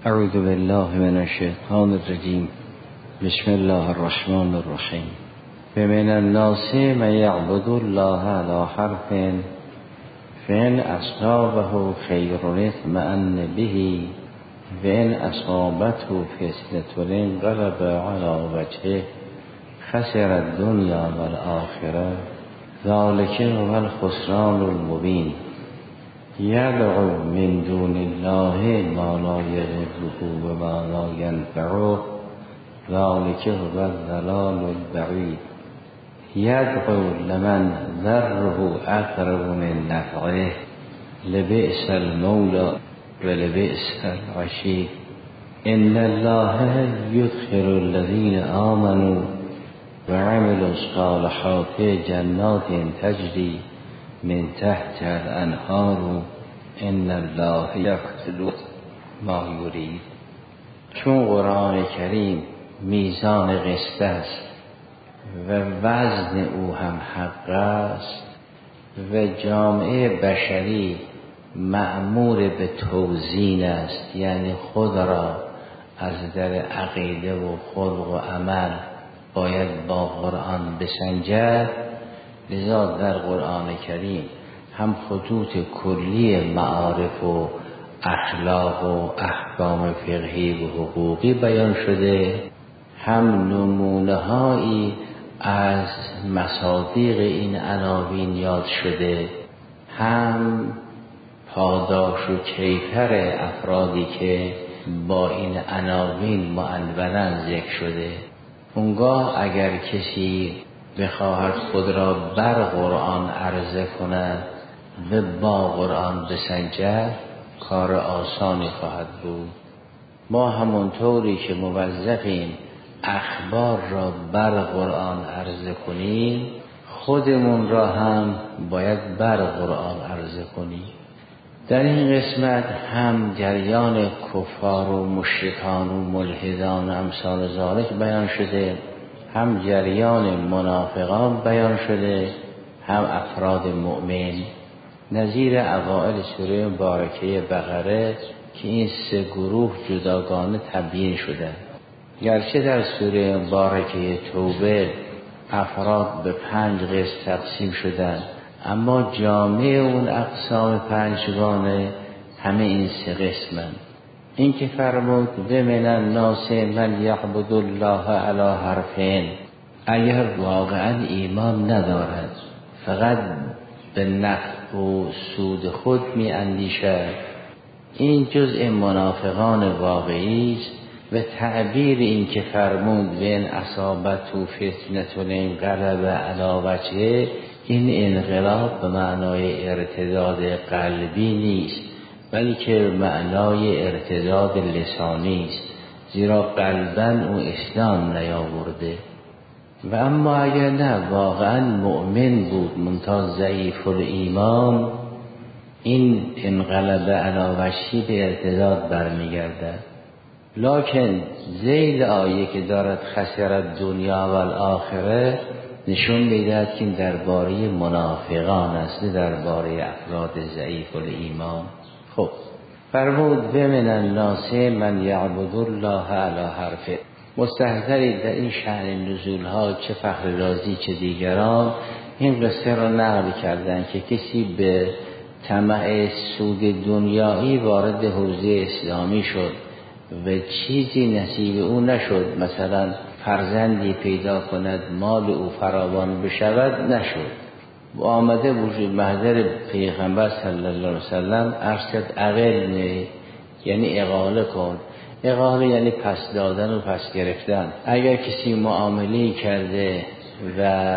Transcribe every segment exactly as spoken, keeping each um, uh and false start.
اعوذ بالله من الشیطان الرجیم. بسم الله الرحمن الرحیم. فمن الناس من یعبد الله علی حرف فإن أصابه خیر اطمأن به وإن أصابته فتنة انقلب على وجهه خسر الدنيا والآخرة ذلك هو الخسران المبين. یدعو من دون الله ما لا یضره و ما لا ینفعه ذلک هو الضلال البعید. یدعو لمن ضره اقرب من نفعه لبئس المولى و لبئس العشیر. ان الله یدخل الذین آمنوا و عملوا الصالحات جنات تجری من تحت الانهار ان الله یفعل ما یرید. چون قرآن کریم میزان قسط است و وزن او هم حق است و جامعه بشری مأمور به توزین است، یعنی خود را از در عقیده و خلق و عمل باید با قرآن بسنجد. لذا در قرآن کریم هم خطوط کلی معارف و اخلاق و احکام فقهی و حقوقی بیان شده، هم نمونه هایی از مصادیق این عناوین یاد شده، هم پاداش و کیفر افرادی که با این عناوین معنوناً ذکر شده. اونگاه اگر کسی بخواهد خود را بر قرآن عرضه کند و با قرآن بسنجد کار آسانی خواهد بود. ما همونطوری که موظفیم اخبار را بر قرآن عرضه کنیم، خودمون را هم باید بر قرآن عرضه کنیم. در این قسمت هم جریان کفار و مشرکان و ملحدان و امثال ذالک بیان شده، هم جریان منافقان بیان شده، هم افراد مؤمن، نظیر اوائل سوره مبارکه بقره که این سه گروه جداگانه تبیین شده. گرچه در سوره مبارکه توبه افراد به پنج قسم تقسیم شدند، اما جامع اون اقسام پنجگانه همه این سه قسمند. این که فرمود و من الناس من یعبد الله علی حرفین، اگر واقعا ایمان ندارد فقط به نفع و سود خود می اندیشد، این جزء منافقان واقعی است. و تعبیر این که فرمود و ان اصابته فتنة انقلب علی وجهه، این انقلاب به معنای ارتداد قلبی نیست، بلکه معنای ارتداد لسانی است، زیرا قلباً او اسلام نیاورده. و اما اگر نه واقعا مؤمن بود منتها ضعیف الایمان، این انقلب علی وجهی به ارتداد برمیگرده. لکن ذیل آیه که دارد خسر دنیا و الاخره نشون میدهد که درباره منافقان است، درباره افراد ضعیف الایمان. خب فرمود و من الناس من یعبد الله علی حرفه. مستحضرید در این شأن نزول ها چه فخر رازی چه دیگران این قصه را نقل کردند که کسی به طمع سود دنیایی وارد حوزه اسلامی شد و چیزی نصیب او نشد، مثلا فرزندی پیدا کند مال او فراوان بشود نشد، و آمده وجود محضر پیغمبر صلی الله علیه وسلم ارشد اقل نه، یعنی اقاله کن. اقاله یعنی پس دادن و پس گرفتن. اگر کسی معامله کرده و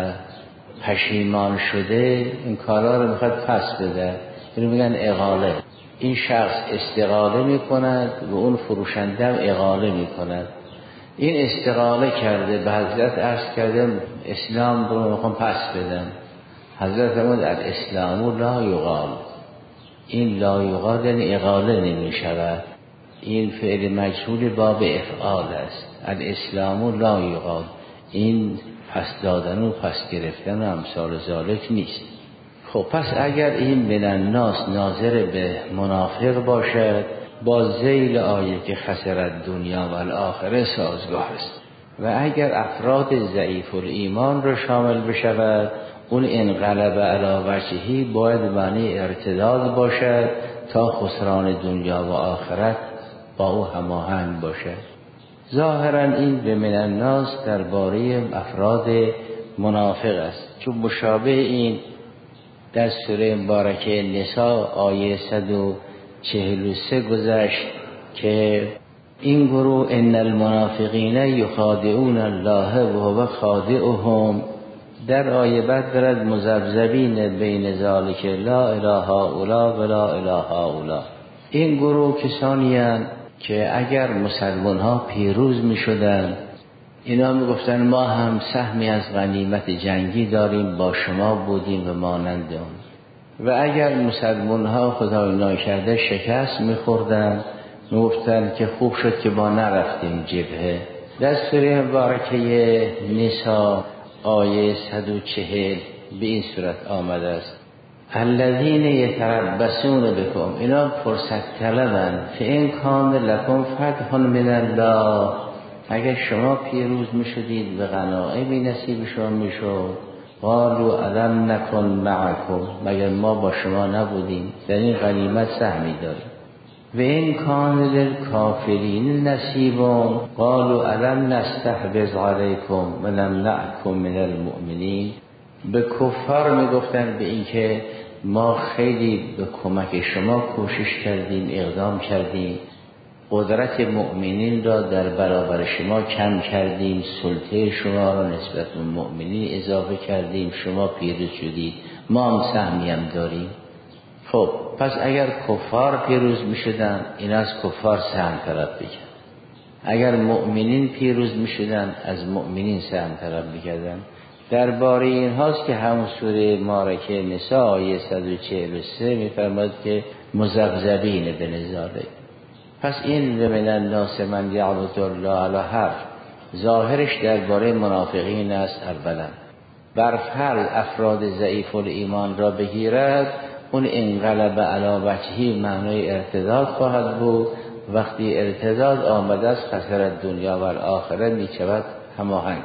پشیمان شده این کارا رو میخواد پس بده، اینو میگن اقاله. این شخص استقاله میکند و اون فروشنده هم اقاله میکند. این استقاله کرده به حضرت عرض کردم اسلام رو میخوام پس بدم. حضرت فرمود الاسلام لا یقال. این لا یقال یعنی اقاله نمیشود، این فعل مجهول باب افعال است. الاسلام لا یقال، این پس دادن و پس گرفتن و امثال ذالک نیست. خب پس اگر این من الناس ناظر به منافق باشد با ذیل آیه که خسرت دنیا و الاخره سازگار است. و اگر افراد ضعیف الایمان رو شامل بشود، اون انقلب علی وجهی باید معنی ارتداد باشد تا خسران دنیا و آخرت با او هماهنگ باشد. ظاهرا این به من الناس درباره افراد منافق است، چون مشابه این در سوره مبارکه نساء آیه صد و چهل و سه گذشت که این گروه ان المنافقین یخادعون الله و هو خادعهم. در آیه بعد دارد مذبذبین بین ذالک لا اله هؤلاء و لا اله هؤلاء. این گروه کسانی هستند که اگر مسلمان ها پیروز می شدن، اینا می گفتن ما هم سهمی از غنیمت جنگی داریم، با شما بودیم و مانند اون. و اگر مسلمان ها خدای ناکرده شکست می خوردن، می گفتن که خوب شد که ما نرفتیم جبهه. در سوره مبارکه نساء آیه صد و چهل به این صورت آمده است: الذین یتربصون بکم، اینا فرصت طلبن، فإن کان لکم فتح من الله، اگر شما پیروز می شدید به غنایمی نصیب شما می شد، قالوا الم نکن معکم، مگر ما با شما نبودیم در این غنیمت سهمی داریم. و این کان للکافرین نصیب، قالوا الم نستحوذ علیکم و نمنعکم من المؤمنین. به کفار می گفتن به این که ما خیلی به کمک شما کوشش کردیم، اقدام کردیم، قدرت مؤمنین را در برابر شما کم کردیم، سلطه شما را نسبت به مؤمنین اضافه کردیم، شما پیروز شدید، ما هم سهمی هم داریم. خب پس اگر کفار پیروز می شدن، این از کفار سهم طلب بکن. اگر مؤمنین پیروز می شدن، از مؤمنین سهم طلب بکردن. درباره این هاست که همون سوره مبارکه نساء آیه صد و چهل و سه می فرماید که مذبذبین به نزاله. پس این و من الناس من یعبد الله علی حرف ظاهرش درباره منافقین است. اولا بر فرض افراد ضعیف الایمان را بگیرد، اون انقلب علی وجهی معنای ارتداد خواهد بود. وقتی ارتداد آمده است خسرت دنیا و الاخره می شود هماهنگ.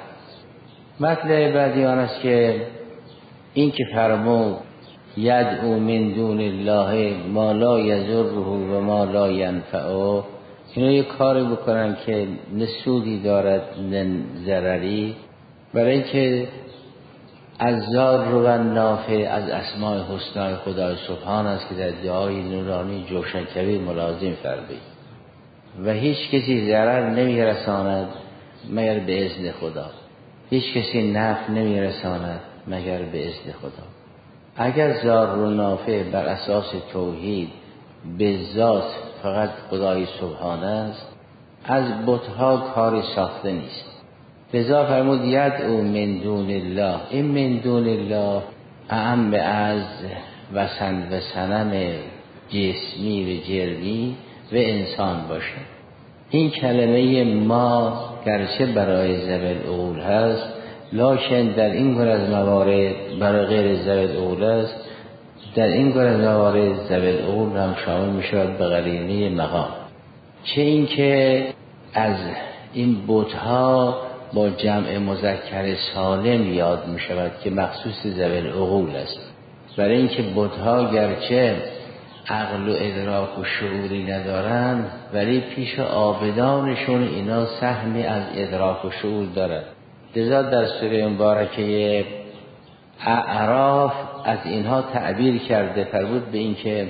مطلب بعدی آن است که این که فرمود یدعو من دون الله ما لا یضره و ما لا ینفعه، اینا یک کاری بکنن که نه سودی دارد نه ضرری، برای اینکه از ضار و نافع از اسماء حسنای خدای سبحان است که در دعای نورانی جوشنکبی ملازم فرمود و هیچ کسی ضرر نمیرساند مگر به اذن خدا، هیچ کسی نفع نمیرساند مگر به اذن خدا. اگر ضار و نافع بر اساس توحید به ذات فقط خدای سبحان است، از بت‌ها کاری ساخته نیست. لذا فرمود یدعو من دون الله، این من دون الله اعم از وثن و صنم جسمی و جرمی و انسان باشه. این کلمه ما گرچه برای ذوی العقول هست، لکن در این گونه از موارد برای غیر ذوی العقول است. در این گونه از موارد ذوی العقول هم شامل می شود به قرینه مقام. چه این که از این بت‌ها با جمع مذکر سالم یاد می شود که مخصوص ذوی العقول است، برای اینکه بت‌ها گرچه عقل و ادراک و شعوری ندارند ولی پیش عابدانشون اینا سهمی از ادراک و شعور دارد. لذا در سوره مبارکه اعراف از اینها تعبیر کرده، فرمود به این که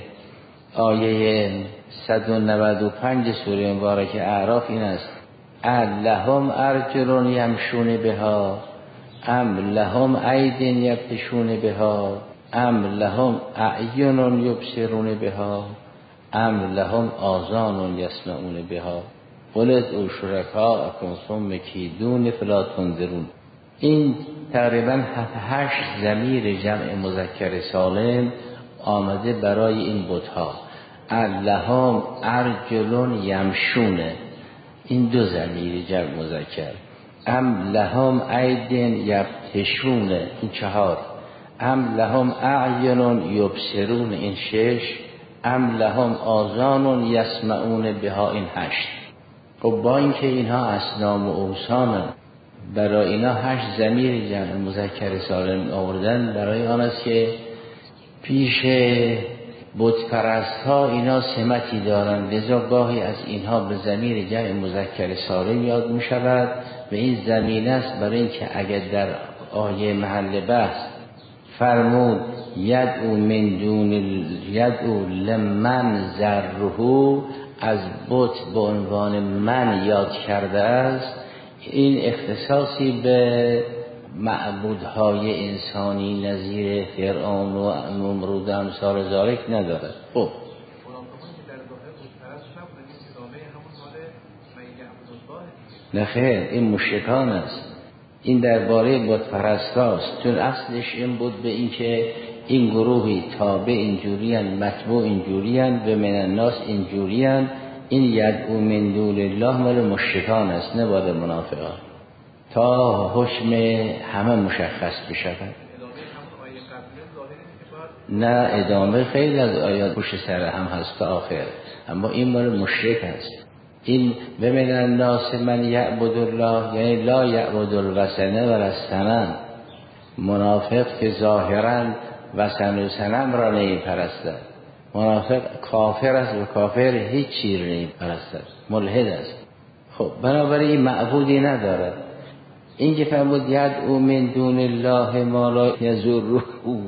آیه صد و نود و پنج سوره مبارکه اعراف این است: لهم ارجل یمشون بها ام لهم اید یبطشون بها ام لهم اعین یبصرون بها ام لهم آذان یسمعون بها قل ادعوا شرکاءکم ثم کیدون فلا تنظرون. این تقریبا هشت ضمیر جمع مذکر سالم آمده برای این بت‌ها. لهم ارجل یمشون، این دو ضمیر جمع مذکر. ام لهم اید یبطشون، این چهار. ام لهم اعین یبصرون، این شش. ام لهم آذان یسمعون بها، این هشت. خب با اینکه اینها اصنام و اوثان، برای اینا هشت ضمیر جمع مذکر سالم آوردن، برای آن است که پیش بت پرست ها اینا سمتی دارند، لذا گاهی از اینها به ضمیر جمع مذکر سالم یاد می شود و این ضمیر است برای اینکه اگر در آیه محل بحث فرمود یدعو من دون یدعو لمن ذره، از بت به عنوان من یاد کرده است، این اختصاصی به معبودهای انسانی نظیر فرعون و نمرود و امثال ذالک ندارد. خب نه خیر، این مشرکان است، این درباره بت پرست است، چون اصلش این بود به این که این گروهی تابع اینجوریان، متبوع اینجوریان و من الناس اینجوریان، این یدعو من دون الله مال مشرکان است، نه مال منافقان، تا حکم همه مشخص بشود. نه ادامه خیلی از آیات پشت سر هم هست تا آخر، اما این مال مشرک است. این به من الناس من یعبد الله، یعنی لا یعبد الوثن ولا الصنم، منافق که ظاهرا وثن و صنم را نمی‌پرستد، منافق کافر است و کافر هیچ چیز نمی‌پرستد، ملحد است. خب بنابراین این معبودی ندارد. این که فرمود یدعو من دون الله ما لا یضره،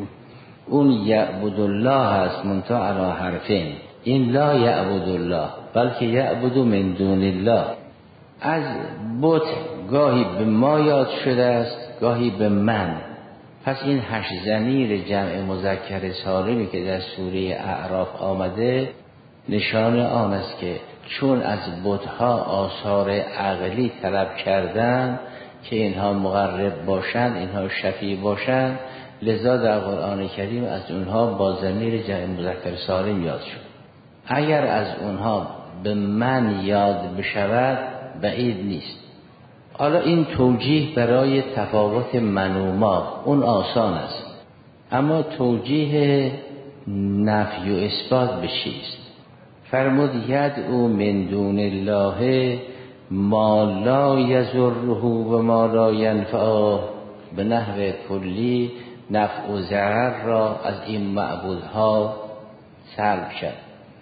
اون یعبد الله است منتها علی حرفین، این لا یعبد الله بلکه یعبد من دون الله. از بت گاهی به ما یاد شده است، گاهی به من. پس این هشت ضمیر جمع مذکر سالمی که در سوره اعراف آمده نشان آن است که چون از بت‌ها آثار عقلی طلب کردن که اینها مقرب باشند، اینها شفیع باشند، لذا در قرآن کریم از اونها با ضمیر جمع مذکر سالم یاد شد. اگر از اونها به من یاد بشود بعید نیست. حالا این توجیه برای تفاوت من و ما اون آسان است، اما توجیه نفی و اثبات به چیست؟ فرمود یدعو من دون الله ما لا یضره و ما لا ینفعه، به نحو کلی نفع و ضرر را از این معبودها سلب شد.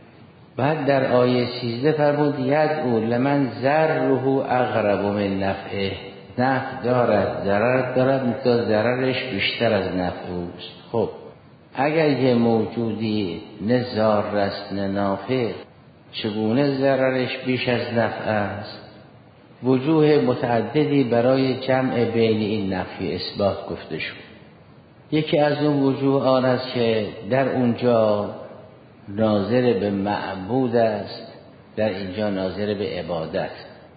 بعد در آیه سیزده فرمود یدعو لمن ضره اقرب من نفعه، نفع دارد ضرر دارد مثل ضررش بیشتر از نفع اوست. خب اگر یه موجودی نه ضار است نه نافع، چگونه ضررش بیش از نفع است؟ وجوه متعددی برای جمع بین این نفی اثبات گفته شد. یکی از اون وجوه آن است که در اونجا ناظر به معبود است، در اینجا ناظر به عبادت.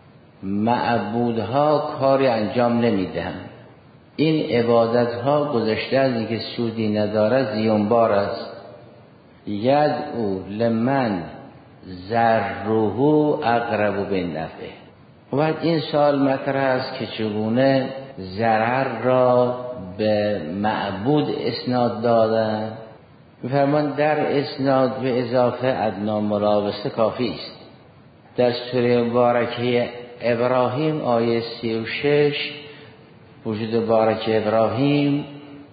معبودها کاری انجام نمیدهند، این عبادتها گذشته از اینکه سودی ندارد زیانبار است. یدعو لمن ضره اقرب بالنفع. و بعد این سوال مطرح است که چگونه ضرر را به معبود اسناد دادن؟ می‌فرمان در اسناد به اضافه ادنا ملابسه کافی است. در سوره مبارکه ابراهیم آیه سی و شش وجود مبارک ابراهیم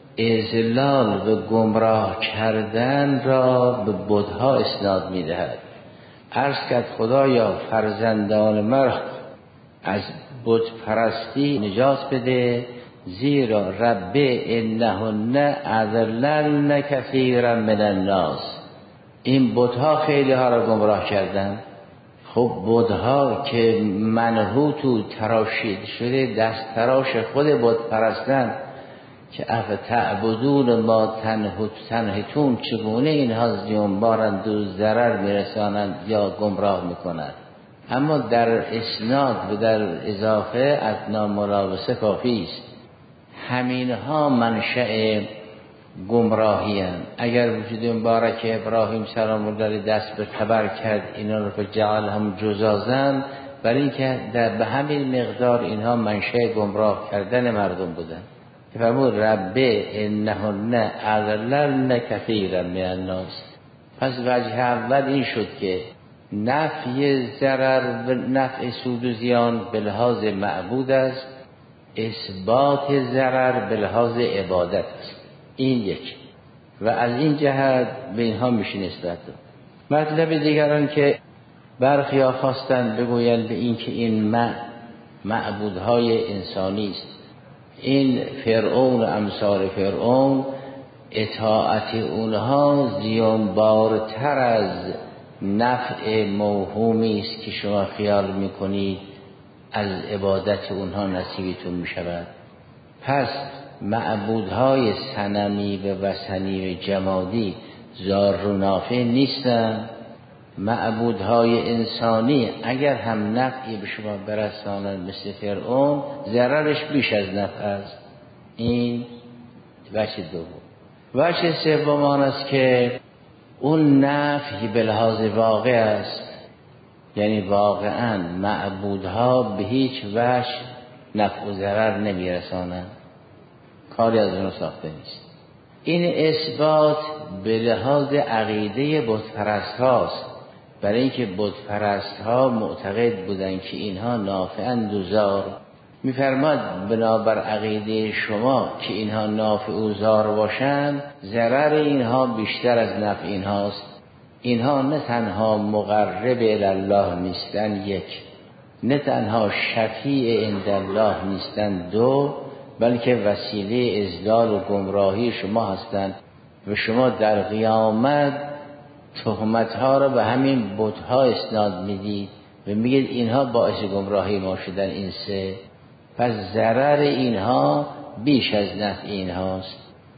اذلال و گمراه کردن را به بت‌ها اسناد می‌دهد. عرض کرد خدایا فرزندان مرا از بت پرستی نجات بده، زیرا رب انهن اضللن کثیرا من الناس، این بت‌ها خیلی ها را گمراه کردن. خب بت‌ها که منحوت و تراشید شده، دست تراش خود بت پرستن که افتعبدون ما تنحت تنحتون، چگونه اینها زیانبارند و ضرر میرسانند یا گمراه میکنند. اما در اسناد و در اضافه ادنا ملابسه کافی است. همین ها منشأ گمراهی هستند. اگر وجود مبارک ابراهیم سلام الله علیه دست به تبر کرد اینا رو که جعل هم جزازن، برای اینکه در به همین مقدار اینها منشأ گمراه کردن مردم بودند. که فرمود رب انهن اضللن کثیرا من الناس، پس وجه اول این شد که نفی ضرر و نفع سود و زیان به لحاظ معبود است، اثبات ضرر به لحاظ عبادت است. این یک و از این جهت به اینها میشه نسبت داد. مطلب دیگران که برخی ها خواستن بگویند به این که این معبودهای انسانی است، این فرعون و امثال فرعون اطاعت اونها زیانبارتر از نفع موهومی است که شما خیال میکنید از عبادت اونها نصیبتون میشود. پس معبودهای صنمی و وثنی و جمادی ضار و نافع نیستند. معبودهای انسانی اگر هم نفعی به شما برسانند مثل فرعون، ضررش بیش از نفع است. این وجه دوم. وجه سوم آن است که اون نفعی به لحاظ واقع است، یعنی واقعا معبودها به هیچ وجه نفع و ضرر نمیرسانند، کاری از اون ساخته نیست. این اثبات به لحاظ عقیده بتپرست هاست، برای اینکه بتپرست ها معتقد بودند که اینها نافعند و ضار. میفرماد بنابر عقیده شما که اینها نافع و ضار باشند، ضرر اینها بیشتر از نفع اینهاست. اینها نه تنها مقرب الی الله نیستند یک، نه تنها شفیع عند الله نیستند دو، بلکه وسیله اضلال و گمراهی شما هستند و شما در قیامت تهمت‌ها را به همین بت‌ها اسناد میدید و میگید اینها باعث گمراهی ما شدن این سه. پس ضرر اینها بیش از نفع اینهاست.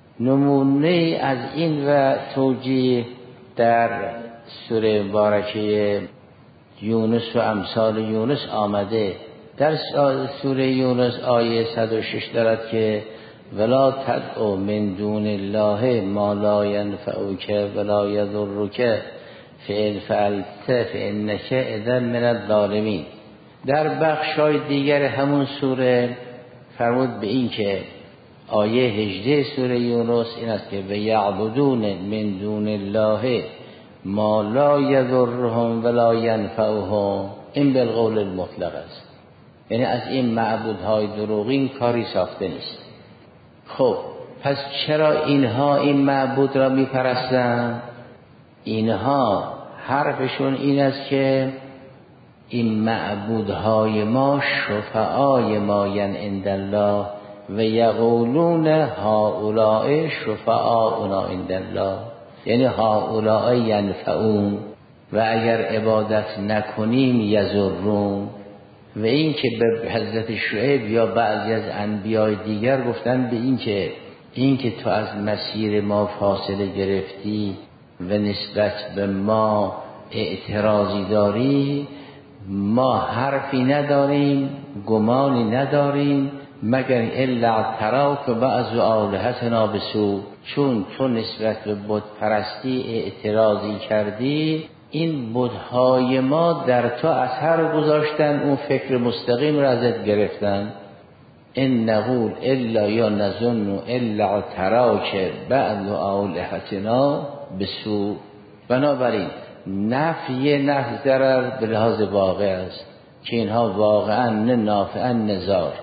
نمونه از این و توجیه در سوره مبارکه یونس و امثال یونس آمده. در سوره یونس آیه صد و شش دارد که ولا تدعو من دون الله ما لا ينفعك ولا يضرك فإن فعلت فإنك إذا من الظالمین. در بخشای دیگر همون سوره فرمود به این که آیه هجده سوره یونس این است که و یعبدون من دون الله ما لا یضرهم ولا ینفعهم، این بالقول المطلق است، یعنی از این معبودهای دروغین کاری ساخته نیست. خب پس چرا اینها این معبود را میپرستند؟ اینها حرفشون این است که این معبودهای ما شفعای ما ین عند الله و یقولون هؤلاء شفعاؤنا عند الله، یعنی هؤلاء ینفعون و اگر عبادت نکنیم یضرون. و این که به حضرت شعیب یا بعضی از انبیای دیگر گفتن به این که این که تو از مسیر ما فاصله گرفتی و نسبت به ما اعتراضی داری، ما حرفی نداریم، گمانی نداریم مگر الا تراک بعض آلهتنا بسوء، چون تو نسبت به بت پرستی اعتراضی کردی، این بت‌های ما در تو اثر گذاشتن، اون فکر مستقیم را ازت گرفتن. ان نقول الا یا نظن الا تراک بعض آلهتنا بسوء. بنابراین نفی نفی ضرر به لحاظ واقع است که اینها واقعا نه نافعن نه ضار.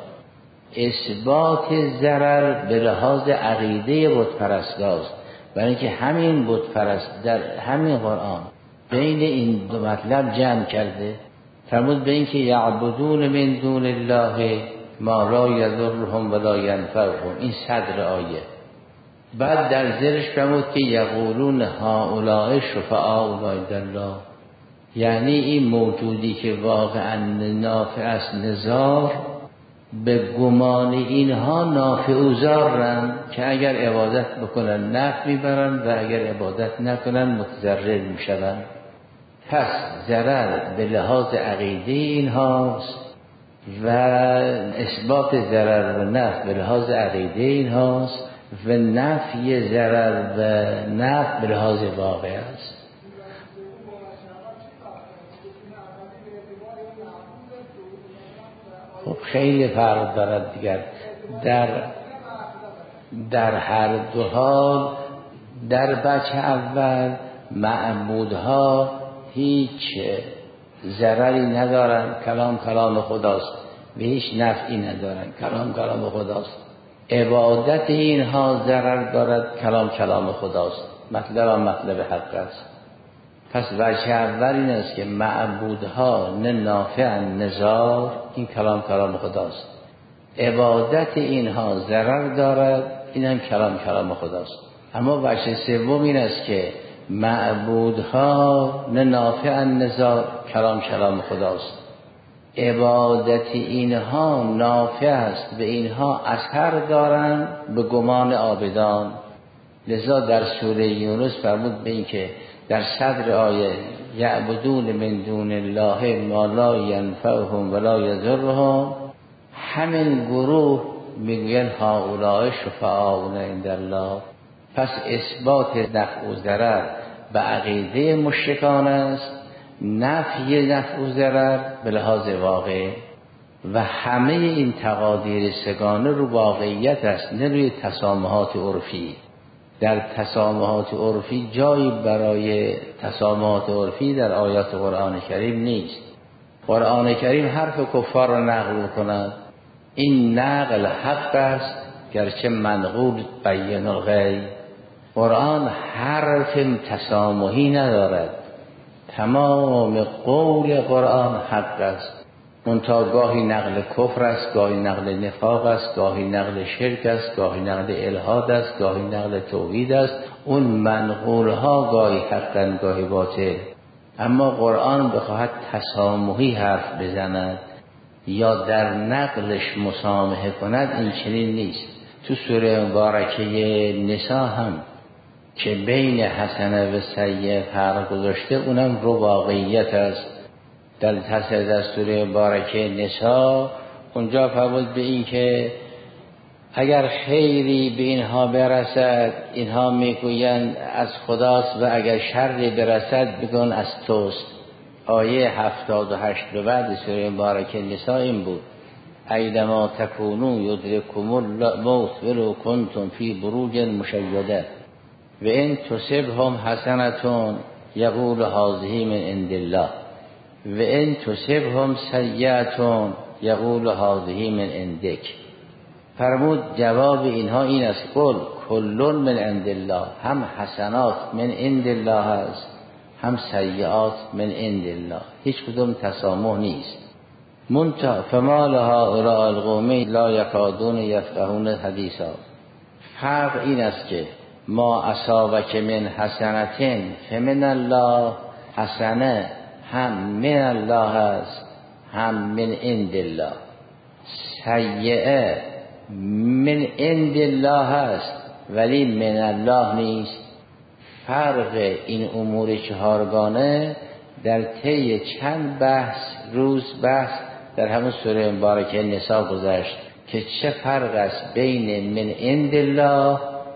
اثبات ضرر به لحاظ عقیده بت پرست است، برای اینکه همین بت پرست در همین قرآن بین این دو مطلب جمع کرده. فرمود به این که یعبدون من دون الله ما لا یضرهم ولا ینفعهم، این صدر آیه. بعد در زیرش فرمود که یقولون هؤلاء شفعاؤنا عند الله، یعنی این موجودی که واقعا نافع است نزار، به گمان اینها نافع و ضارن که اگر عبادت بکنن نفع میبرن و اگر عبادت نکنن متضرر میشون. پس ضرر به لحاظ عقیده اینهاست و اثبات ضرر و نفع به لحاظ عقیده اینهاست و نفی ضرر و نفع به لحاظ واقع است. خب خیلی فرق دارد دیگر. در در هر دو حال، در بچه اول معبودها هیچ ضرری ندارن، کلام کلام خداست، و هیچ نفعی ندارن، کلام کلام خداست. عبادت اینها ضرر دارد، کلام کلام خداست. مطلب مطلب حق است. پس وجه اول این است که معبودها نه نافع نه ضار، این کلام کلام خداست. عبادت اینها ضرر دارد، این هم کلام کلام خداست. اما وجه سوم این است که معبودها نه نافع نه ضار، کلام کلام خداست. عبادت اینها نافع است، به اینها اثر دارند به گمان عابدان. لذا در سوره یونس فرمود به این که در صدر آیه یعبدون من دون الله ما لا ینفعهم ولا یضرهم، همین گروه میگوین هؤلاء شفعاؤنا عند الله. پس اثبات نفع و ضرر به عقیده مشرکان است، نفی نفع و ضرر به لحاظ واقع، و همه این تقادیر سگانه رو واقعیت است، نه روی تسامحات عرفی. در تسامحات عرفی جایی برای تسامحات عرفی در آیات قرآن کریم نیست. قرآن کریم حرف کفار را نقل کند، این نقل حق است گرچه منقول بیان الغیب. قرآن حرف تسامحی ندارد، تمام قول قرآن حق است. منتها گاهی نقل کفر است، گاهی نقل نفاق است، گاهی نقل شرک است، گاهی نقل الحاد است، گاهی نقل توحید است. اون منقول ها گاهی حقن گاهی باطل. اما قرآن بخواهد تسامحی حرف بزند یا در نقلش مسامحه کند، این چنین نیست. تو سوره مبارکه نساء هم که بین حسنه و سیئه فرق گذاشته، اونم رو واقعیت است. در تصدیق دستور مبارکه نساء اونجا فرمود به این که اگر خیری به اینها برسد اینها میگویند از خداست، و اگر شری برسد میگن از توست. آیه هفتاد و هشت به بعد سوره مبارکه نساء این بود: ایدما تکونوا یدرککم الموت ولو کنتم فی بروج مشیده و ان تصبهم حسنة یقول هذه من عند الله و ان تصبهم سیئة یقول هذه من عندک. فرمود جواب اینها این است: قل کل من عند الله، هم حسنات من عند الله است، هم سیئات من عند الله، هیچ کدوم تسامح نیست. منتها فما لهؤلاء القوم لا یکادون یفقهون حدیثا. فرق این است که ما اصابک من حسنة فمن الله، حسنه هم من الله است هم من عند الله، سیئه من عند الله است ولی من الله نیست. فرق این امور چهارگانه در طی چند بحث روز بحث در همون سوره مبارکه نساء گذشت که چه فرق است بین من عند الله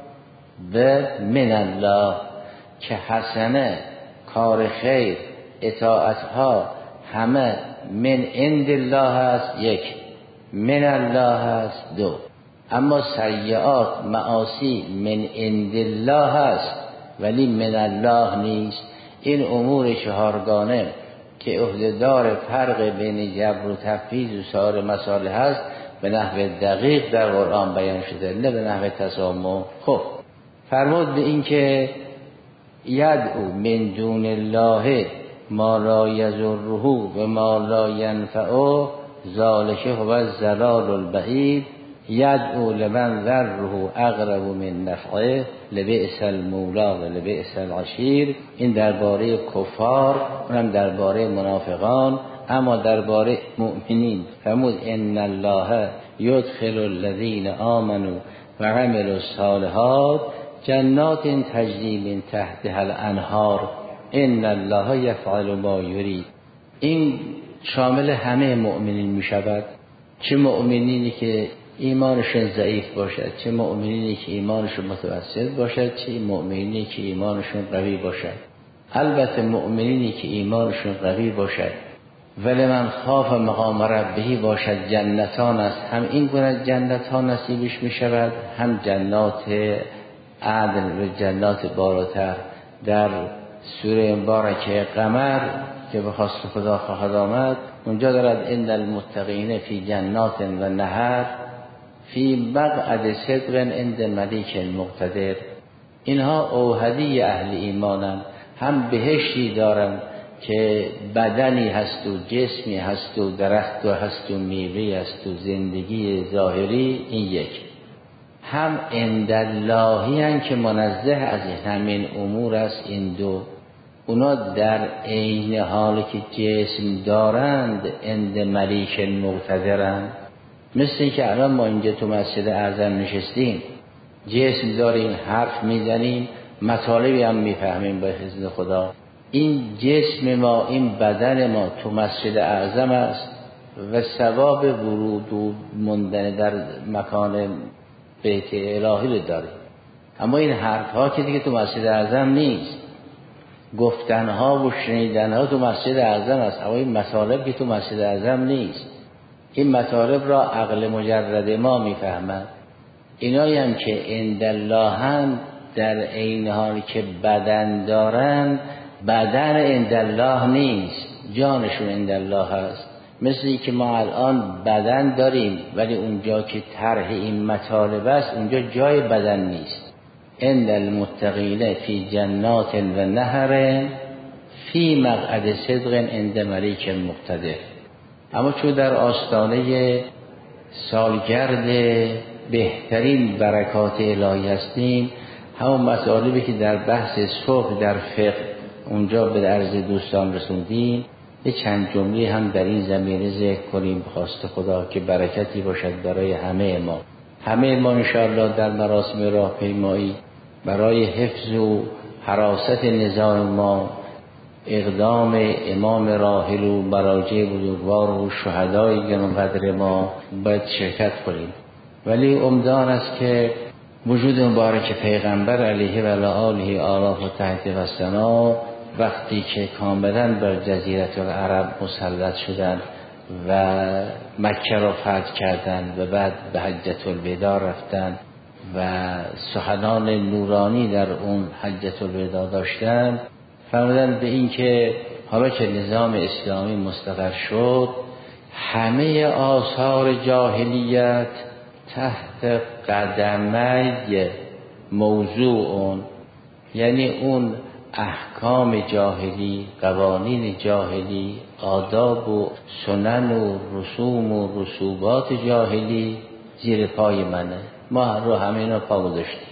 و من الله، که حسنه کار خیر اطاعتها همه من عند الله است یک، من الله است دو. اما سیئات معاصی من عند الله است ولی من الله نیست. این امور چهارگانه که عهده‌دار فرق بین جبر و تفویض و سایر مسائل هست به نحو دقیق در قرآن بیان شده، نه به نحو تسامح. خب فرمود به این که یدعو من دون الله ما لا یضره و ما لا ینفعه ذلک هو الضلال البعید یدعو لمن ضره اقرب من نفعه لبئس المولا و لبئس العشیر. این درباره کفار، اونم درباره منافقان. اما درباره مؤمنین فرمود ان الله یدخل الذین آمنوا و عملوا الصالحات جنات تجری من تحتها الانهار ان الله یفعل ما یرید. این شامل همه مؤمنین می شود، چه مؤمنینی که ایمانشون ضعیف باشد، چه مؤمنینی که ایمانشون متوسط باشد، چه مؤمنینی که ایمانشون قوی باشد. البته مؤمنینی که ایمانشون قوی باشد ولی من خاف مقام ربه باشد جنتان است، هم این گونه جنتان نصیبش می شود، هم جنات عدن و جنات بالاتر در سوره مبارکه قمر که به خواست خدا خواهد آمد، اونجا دارد ان المتقین فی جنات و نهر فی مقعد صدق عند ملیک مقتدر. اینها اوحدی اهل ایمانن، هم بهشتی دارن که بدنی هست و جسمی هست و درخت هست و میوه هست و زندگی ظاهری، این یک. هم عند اللهی هن که منزه از همین امور است، این دو. اونا در عین حالی که جسم دارند عند ملیک مقتدرند. مثل این که الان ما اینجا تو مسجد اعظم نشستیم، جسم داریم، حرف میزنیم، مطالبی هم میفهمیم با اذن خدا. این جسم ما، این بدن ما تو مسجد اعظم است و ثواب ورود و موندن در مکان بیت الهی رو داریم. اما این حرف ها که دیگه تو مسجد اعظم نیست، گفتن ها و شنیدن ها تو مسجد اعظم است، اما این مطالب که تو مسجد اعظم نیست. این مطالب را عقل مجرد ما میفهمد. اینایی هم که عند الله هم در عین حالی که بدن دارن، بدن عند الله نیست، جانشون عند الله هست. مثلی که ما الان بدن داریم ولی اونجا که طرح این مطالب است اونجا جای بدن نیست. عند المتقین فی جنات و نهر فی مقعد صدق عند ملیک مقتدر. اما چون در آستانه سالگرد بهترین برکات الهی هستیم، همون مطالبی که در بحث صبح در فقه اونجا به عرض دوستان رسوندیم، یه چند جمله هم در این زمینه ذکر کنیم بخواست خدا که برکتی باشد برای همه ما. همه ما انشاءالله در مراسم راهپیمایی برای حفظ و حراست نظام ما، اقدام امام راحل و مراجع بزرگوار و شهدای گرانقدر ما باید شرکت کنیم. ولی امدان است که وجود مبارک پیغمبر علیه و آله آلاف و تحت و ثنا وقتی که کاملا بر جزیره العرب مسلط شدند و مکه را فتح کردند و بعد به حجة الوداع رفتند و سخنان نورانی در اون حجة الوداع داشتند، فرمودند به این که حالا که نظام اسلامی مستقر شد، همه آثار جاهلیت تحت قدمی موضوع اون، یعنی اون احکام جاهلی، قوانین جاهلی، آداب و سنن و رسوم و رسوبات جاهلی زیر پای منه. ما رو همه اینا پا گذاشتیم.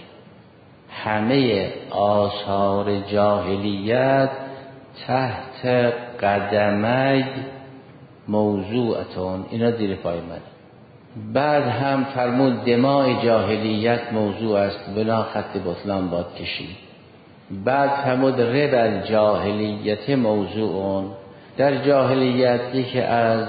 همه آثار جاهلیت تحت قدمی موضوعتون، اینا زیر پای منه. بعد هم فرمود دماء جاهلیت موضوع است، بنا خط بطلان باد کشید. بعد فرمود ربا جاهلیت موضوعون، در جاهلیتی که از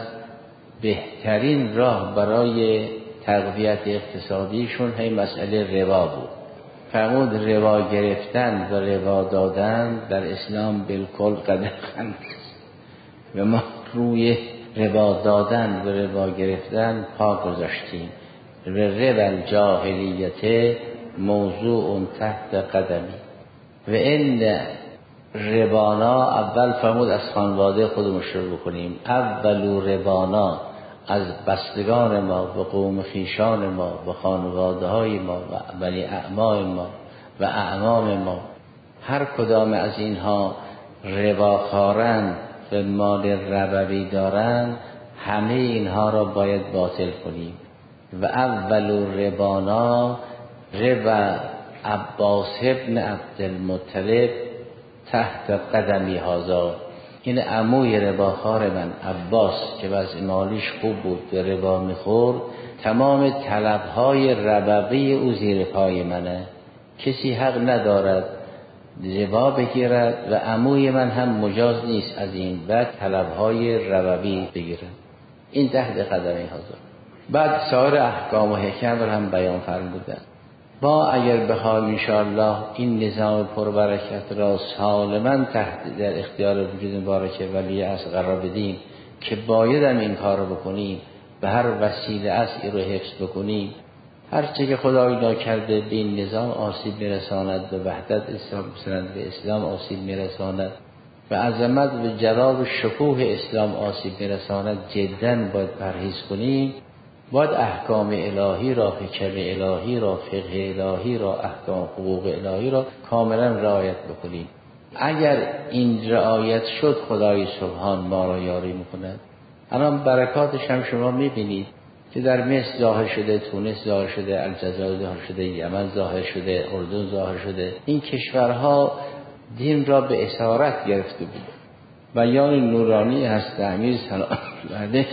بهترین راه برای تقویت اقتصادیشون هی مسئله ربا بود. فرمود ربا گرفتن و ربا دادن در اسلام بالکل قدغن است و ما روی ربا دادن و ربا گرفتن پا گذاشتیم. ربا جاهلیت موضوع تحت قدمی و این ربانا، اول فرمود از خانواده خودمون شروع بکنیم. اول ربانا از بستگان ما و قوم خیشان ما و خانواده های ما و بنی اعمام ما و اعمام ما، هر کدام از اینها رباخوارند و مال ربوی دارند، همه اینها را باید باطل کنیم. و اول ربانا ربا عباس ابن عبدالمطلب تحت قدمی هذا. این عموی رباخوار من عباس که وضع مالیش خوب بود، به ربا میخورد، تمام طلبهای ربوی او زیر پای منه، کسی حق ندارد ربا بگیرد و عموی من هم مجاز نیست از این بعد طلبهای ربوی بگیرد. این تحت قدمی هذا. بعد سایر احکام و حکم را هم بیان فرمودند. ما اگر بخوایم انشاءالله این نظام پربرکت را سالما تحت در اختیار وجود مبارک ولی از قرار بدیم که باید هم این کار رو بکنیم، به هر وسیله از این رو حفظ بکنیم، هرچه که خدا اینا کرده به این نظام آسیب میرساند، به وحدت اسلام میرساند، به اسلام آسیب میرساند، به عظمت و جلال و شکوه اسلام آسیب میرساند، جداً باید پرهیز کنیم. باید احکام الهی را، حکم الهی را، فقه الهی را، احکام حقوق الهی را کاملا رعایت بکنیم. اگر این رعایت شد خدای سبحان ما را یاری میکند. الان برکاتش هم شما میبینید که در مصر ظاهر شده، تونس ظاهر شده، الجزایر ظاهر شده، یمن ظاهر شده، اردن ظاهر شده. این کشورها دین را به اسارت گرفته بود. بیان نورانی هست امیر سلام علیه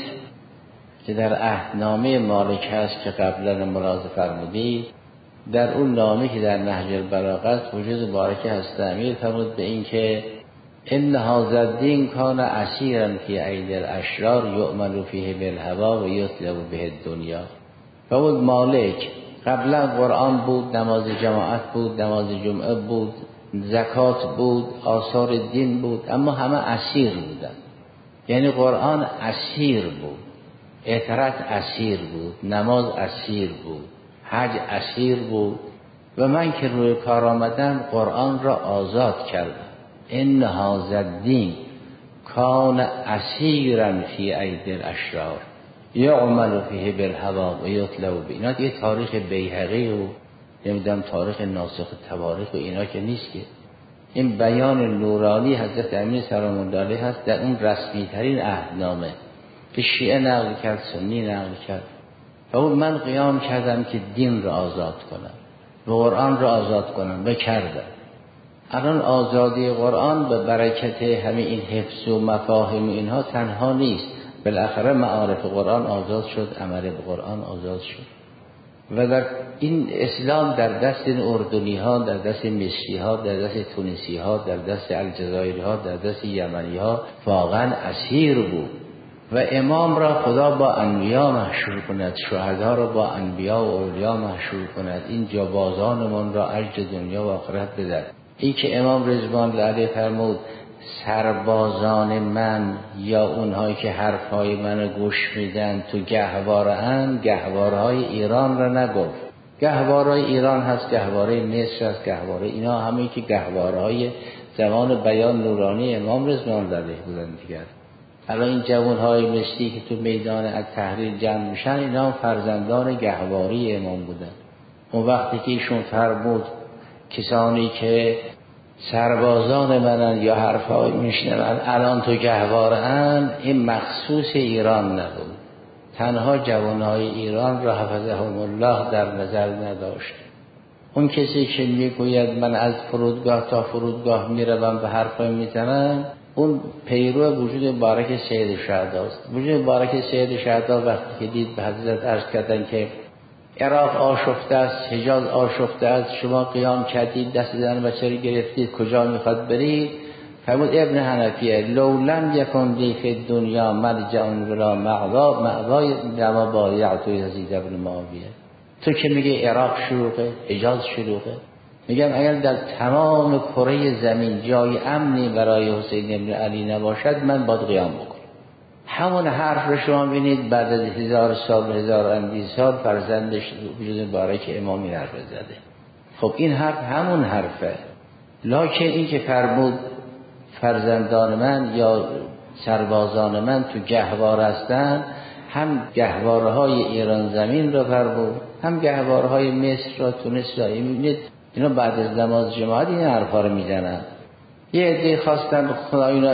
که در عهدنامه مالک هست که قبلا ملاحظه فرمودید، در اون نامه که در نهج البلاغه وجود مبارک هست امیر فرمود به این که ان هذا الدین کان اسیرا فی ایدی الاشرار یؤمن فیه بالهوا و یطلب به الدنیا. فرمود مالک قبلا قرآن بود، نماز جماعت بود، نماز جمعه بود، زکات بود، آثار دین بود، اما همه اسیر بودن. یعنی قرآن اسیر بود، اطاعت اسیر بود، نماز اسیر بود، حج اسیر بود. و من که روی کار آمدم قرآن را آزاد کردم. ان هذا الدین کان اسیرا فی ایدی الاشرار یعمل فیه بالهوا و یطلب به. اینا دیگه تاریخ بیهقی و نمیدونم تاریخ ناسخ تواریخ و اینا که نیست، که این بیان نورانی حضرت امیر سلام الله علیه هست در اون رسمی ترین عهدنامه که شیعه نقل کرد، سنی نقل کرد. و اون من قیام کردم که دین را آزاد کنم و قرآن را آزاد کنم و کردم. الان آزادی قرآن به برکت همین این حفظ و مفاهیم و اینها تنها نیست، بالاخره معارف قرآن آزاد شد، عمل به قرآن آزاد شد. و در این اسلام در دست این اردنی ها، در دست مصری ها، در دست تونسی ها، در دست الجزایری ها، در دست یمنی ها واقعا اسیر بود. و امام را خدا با انبیا محشور کند، شهدا را با انبیا و اولیا محشور کند، این جابازانمان را اجر دنیا و آخرت بدهد. این که امام رضوان الله علیه فرمود سربازان من یا اونهایی که حرفهای منو گوش میدن تو گهواره اند، گهوارهای ایران را نگفت. گهوارهای ایران هست، گهواره مصر هست، گهواره اینا همه که گهوارهای زمان بیان نورانی امام رضوان الله علیه بودن دیگر. الان این جوانهای مصری که تو میدان التحریر جمع میشن اینا هم فرزندان گهواری امام بودن. اون وقتی که ایشون فرمود کسانی که سربازان منن یا حرفای میشنون الان تو گهواره اند، این مخصوص ایران نبود، تنها جوانهای ایران را حفظهم الله در نظر نداشت. اون کسی که میگوید من از فرودگاه تا فرودگاه میروم به حرفای میزنم، اون پیرو وجود مبارک سید شهدا است. وجود مبارک سید شهدا وقتی که دید به حضرت عرض کردن که عراق آشفته است، حجاز آشفته است، شما قیام کردید، دست زن بچه رو گرفتید، کجا میخواد برید؟ فرمود ابن حنفیه لو لم یکن لی فی الدنیا ملجأ ولا مأوا مأوای لما بایعت یزید ابن معاویه. تو که میگه عراق شلوغه، حجاز شلوغه، میگم اگر در تمام کره زمین جای امنی برای حسین ابن علی نباشد من باید قیام بکنم. همون حرف رو شما بینید بعد از هزار سال هزار اندی سال فرزندش وجود مبارک امامی حرف زده. خب این حرف همون حرفه، لکن این که فرمود فرزندان من یا سربازان من تو گهواره هستن، هم گهواره های ایران زمین را فرمود، هم گهواره های مصر را، تونس را. میبینید اینا بعد از نماز جماعت این حرفا رو میزنن. یه عده خواستن خدا اینا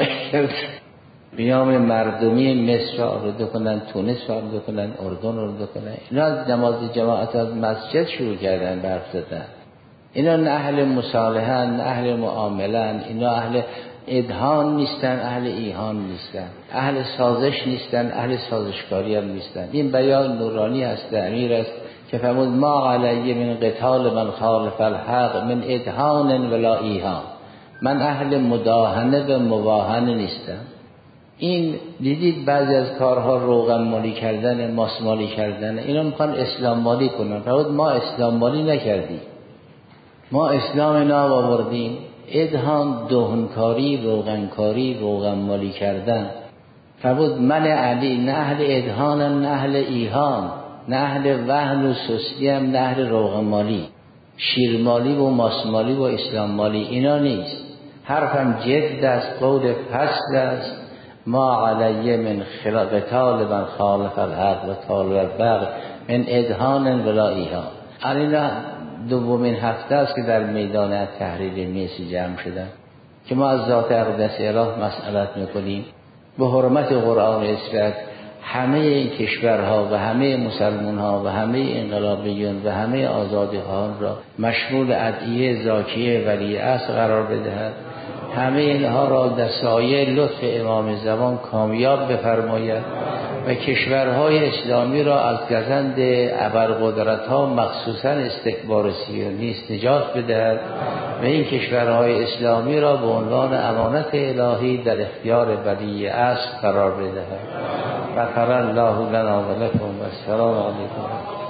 قیام مردمی مصر را آورده کنن، تونس را آورده کنن، اردن را آورده کنن. اینا از نماز جماعت از مسجد شروع کردن به حرف زدن. اینا نه اهل مصالحن، نه اهل معاملن، اینا اهل ادهان نیستن، اهل ایهان نیستن، اهل سازش نیستن، اهل سازشکاری هم نیستن. این بیان نورانی است، امیر است که فرمود ما علی من قتال من خالف الحق من ادهان ولا ایهان. من اهل مداهنه و مواهنه نیستم. این دیدید بعضی از کارها روغن مالی کردن، ماس مالی کردن، اینا میخوان اسلام مالی کنن. فرمود ما اسلام مالی نکردیم، ما اسلام ناب آوردیم. ادهان، دهنکاری، روغنکاری، روغن مالی کردن. فرمود من علی نه اهل ادهان نه اهل ایهان، نه اهل وهن و سستی هم، نه اهل روغ مالی، شیر مالی و ماس مالی و اسلام مالی اینا نیست. حرفم جد است، قول فصل است. ما علیه من خلاف طالبا خالف الحق و طالب البغی من ادهان ولا ایهان. الان دومین هفته است که در میدان تحریر میسی جمع شدن که ما از ذات اقدس اله مسئلت میکنیم به حرمت قرآن اسلام. همه این کشورها و همه مسلمانها و همه انقلابیون و همه آزادیخواهان را مشمول ادعیه زاکیه ولی اصل قرار بدهد. همه اینها را در سایه لطف امام زمان کامیاب بفرماید و کشورهای اسلامی را از گزند ابرقدرت‌ها مخصوصا استکبار صهیونیست نجات بدهد و این کشورهای اسلامی را به عنوان امانت الهی در اختیار ولی اصل قرار بدهد. غفر الله لنا و لکم و السلام علیکم.